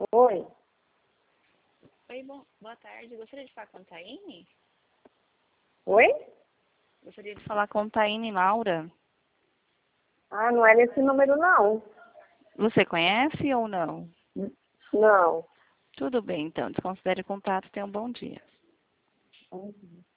Oi? Oi, boa tarde. Gostaria de falar com a Taine? Oi? Gostaria de falar com Taine Laura. Ah, não é nesse número, não. Você conhece ou não? Não. Tudo bem, então. Desconsidere o contato. Tenha um bom dia. Uhum.